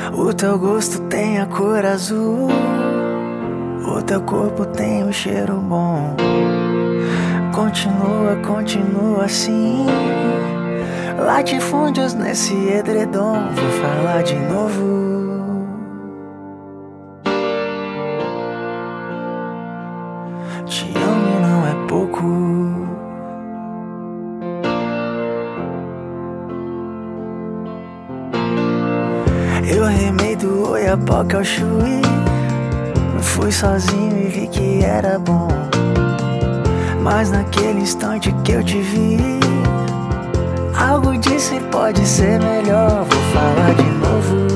O teu gosto tem a cor azul, o teu corpo tem um cheiro bom. Continua, continua assim. Latifúndios nesse edredom. Vou falar de novo. Te amo e não é pouco. Eu remei do Oiapoque ao Chuí. Fui sozinho e vi que era bom. Mas naquele instante que eu te vi, algo disse pode ser melhor. Vou falar de novo.